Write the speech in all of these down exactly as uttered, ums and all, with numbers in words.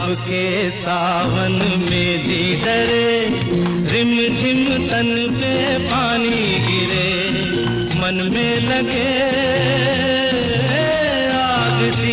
के सावन में जी डरे, रिम झिम तन पे पानी गिरे, मन में लगे आग सी।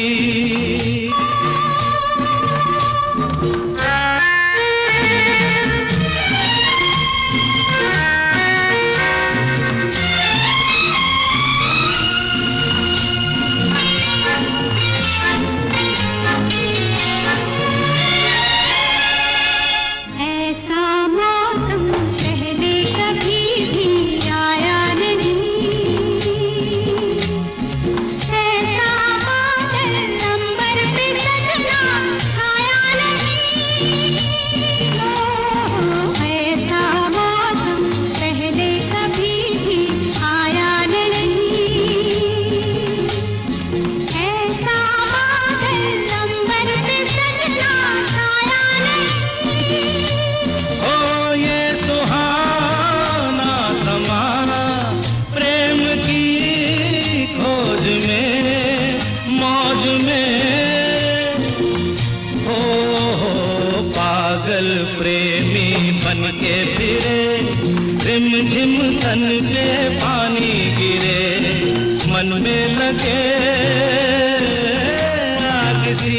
पागल प्रेमी बन के फिरे, रिम झिम तन पे पानी गिरे, मन में लगे आग सी।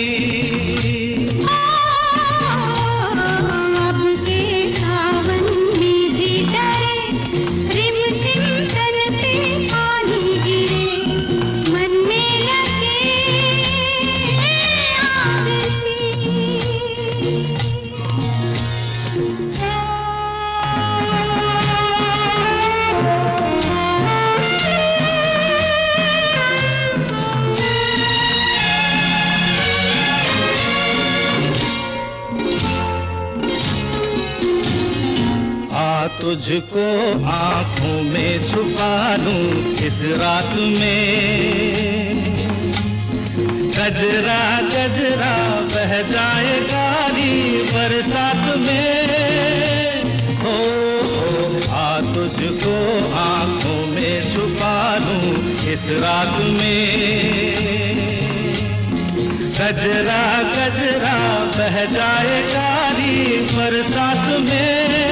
तुझको आँखों में छुपा लूं इस रात में, गजरा गजरा बह जाए गारी बरसात में। हो आ तुझको आँखों में छुपा लूं इस रात में, गजरा गजरा बह जाए गारी बरसात में।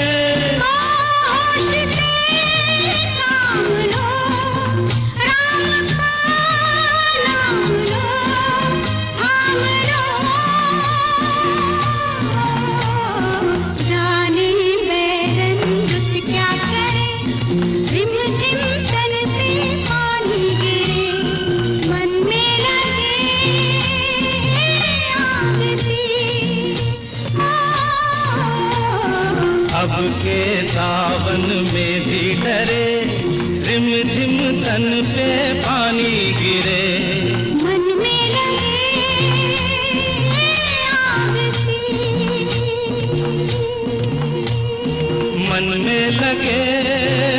अब के सावन में जी डरे, रिम झिम तन पे पानी गिरे, मन में लगे आग सी, मन में लगे